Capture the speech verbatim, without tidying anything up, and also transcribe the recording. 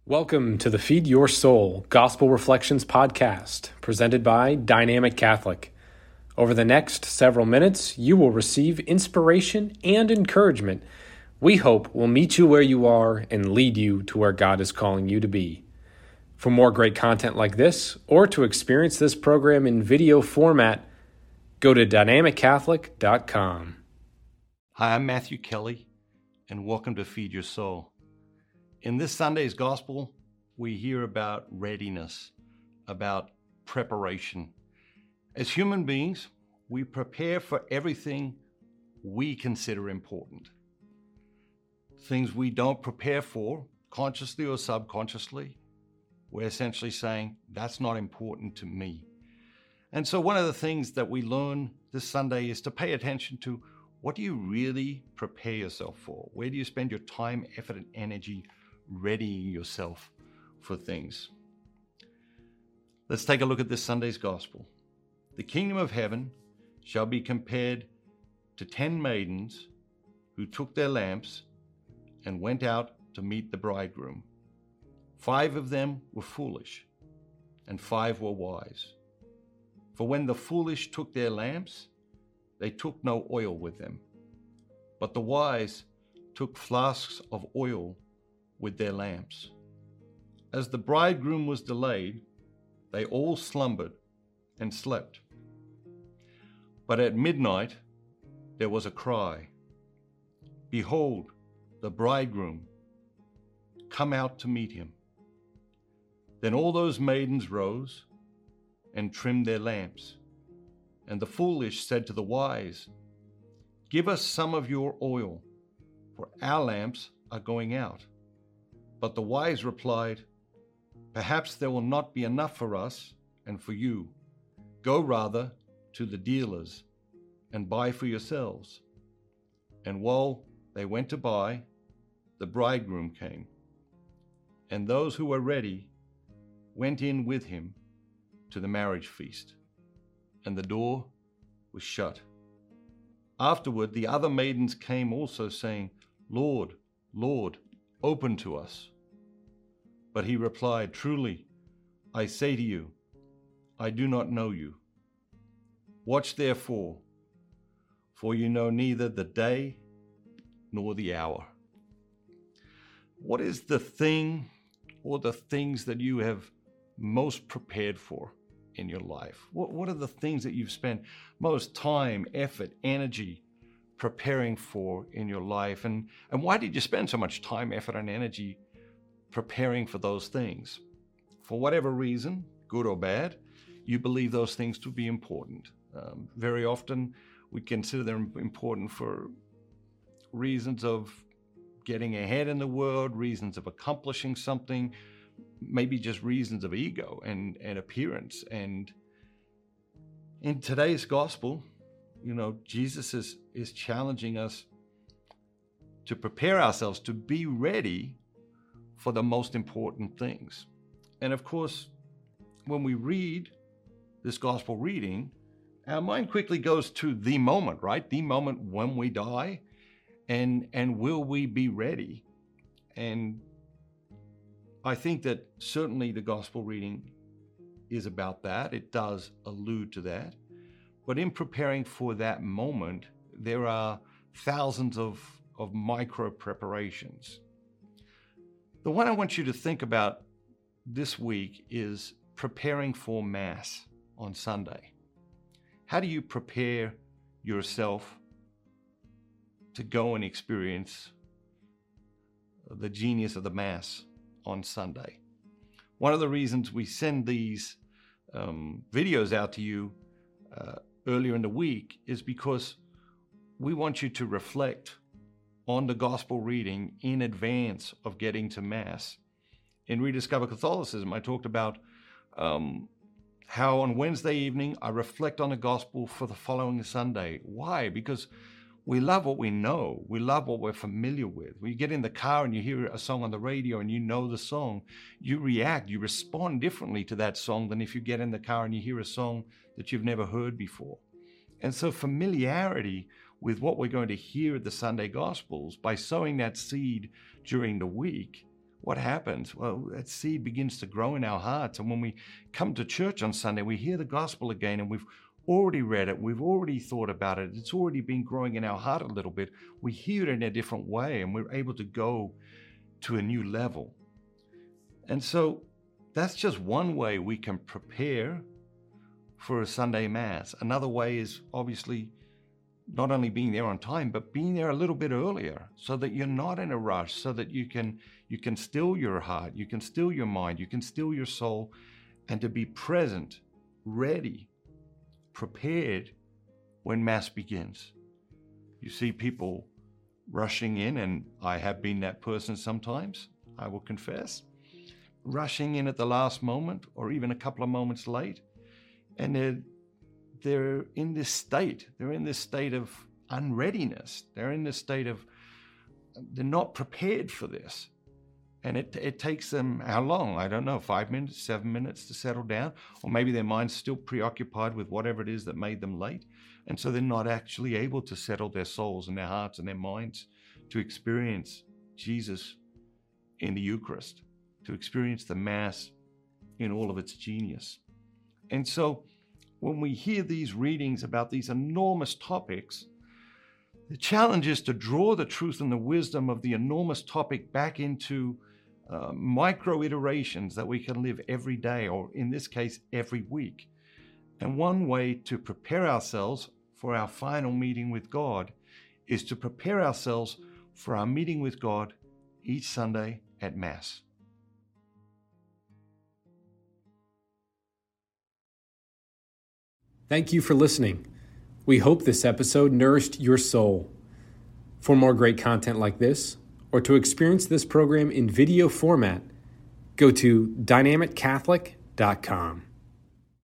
Welcome to the Feed Your Soul Gospel Reflections podcast, presented by Dynamic Catholic. Over the next several minutes, you will receive inspiration and encouragement we hope will meet you where you are and lead you to where God is calling you to be. For more great content like this, or to experience this program in video format, go to dynamic catholic dot com. Hi, I'm Matthew Kelly, and welcome to Feed Your Soul. In this Sunday's Gospel, we hear about readiness, about preparation. As human beings, we prepare for everything we consider important. Things we don't prepare for, consciously or subconsciously, we're essentially saying, that's not important to me. And so one of the things that we learn this Sunday is to pay attention to, what do you really prepare yourself for? Where do you spend your time, effort, and energy readying yourself for things? Let's take a look at this Sunday's Gospel. The kingdom of heaven shall be compared to ten maidens who took their lamps and went out to meet the bridegroom. Five of them were foolish, and five were wise. For when the foolish took their lamps, they took no oil with them, but the wise took flasks of oil with their lamps. As the bridegroom was delayed, they all slumbered and slept. But at midnight there was a cry, "Behold, the bridegroom, come out to meet him." Then all those maidens rose and trimmed their lamps. And the foolish said to the wise, "Give us some of your oil, for our lamps are going out." But the wise replied, "Perhaps there will not be enough for us and for you. Go rather to the dealers and buy for yourselves." And while they went to buy, the bridegroom came. And those who were ready went in with him to the marriage feast, and the door was shut. Afterward, the other maidens came also, saying, "Lord, Lord, open to us." But he replied, "Truly, I say to you, I do not know you. Watch therefore, for you know neither the day nor the hour." What is the thing or the things that you have most prepared for in your life? What, what are the things that you've spent most time, effort, energy preparing for in your life? And, and why did you spend so much time, effort, and energy preparing for those things? For whatever reason, good or bad, you believe those things to be important. Um, very often we consider them important for reasons of getting ahead in the world, reasons of accomplishing something, maybe just reasons of ego and, and appearance. And in today's gospel, you know, Jesus is, is challenging us to prepare ourselves to be ready for the most important things. And of course, when we read this gospel reading, our mind quickly goes to the moment, right? The moment when we die, and, and will we be ready? And I think that certainly the gospel reading is about that. It does allude to that. But in preparing for that moment, there are thousands of, of micro preparations. The one I want you to think about this week is preparing for Mass on Sunday. How do you prepare yourself to go and experience the genius of the Mass on Sunday? One of the reasons we send these um, videos out to you uh, earlier in the week is because we want you to reflect on the gospel reading in advance of getting to Mass. In Rediscover Catholicism, I talked about um, how on Wednesday evening I reflect on the gospel for the following Sunday. Why? Because we love what we know. We love what we're familiar with. When you get in the car and you hear a song on the radio and you know the song, you react, you respond differently to that song than if you get in the car and you hear a song that you've never heard before. And so familiarity with what we're going to hear at the Sunday Gospels, by sowing that seed during the week, what happens? Well, that seed begins to grow in our hearts. And when we come to church on Sunday, we hear the gospel again, and we've already read it. We've already thought about it. It's already been growing in our heart a little bit. We hear it in a different way, and we're able to go to a new level. And so that's just one way we can prepare for a Sunday Mass. Another way is obviously not only being there on time, but being there a little bit earlier so that you're not in a rush, so that you can you can still your heart, you can still your mind, you can still your soul, and to be present, ready, prepared when Mass begins. You see people rushing in, and I have been that person sometimes, I will confess, rushing in at the last moment or even a couple of moments late, and they're they're in this state, they're in this state of unreadiness. They're in this state of, they're not prepared for this. And it it takes them, how long? I don't know, five minutes, seven minutes to settle down, or maybe their mind's still preoccupied with whatever it is that made them late. And so they're not actually able to settle their souls and their hearts and their minds to experience Jesus in the Eucharist, to experience the Mass in all of its genius. And so when we hear these readings about these enormous topics, the challenge is to draw the truth and the wisdom of the enormous topic back into uh, micro iterations that we can live every day, or in this case, every week. And one way to prepare ourselves for our final meeting with God is to prepare ourselves for our meeting with God each Sunday at Mass. Thank you for listening. We hope this episode nourished your soul. For more great content like this, or to experience this program in video format, go to dynamic catholic dot com.